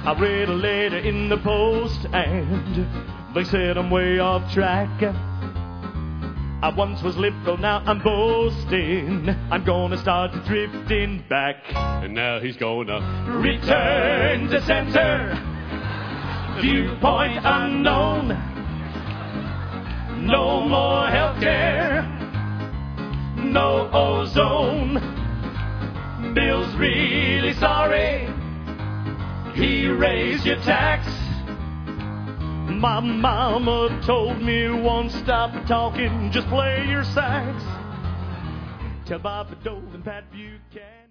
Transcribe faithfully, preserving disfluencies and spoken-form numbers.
I read a letter in the post and they said I'm way off track. I once was liberal, now I'm boasting. I'm gonna start drifting back. And now he's gonna return to center. Viewpoint unknown. No more healthcare. No ozone. Bill's really sorry. He raised your tax. My mama told me once, stop talking, just play your sax. Tell Bob Dole and Pat Buchanan.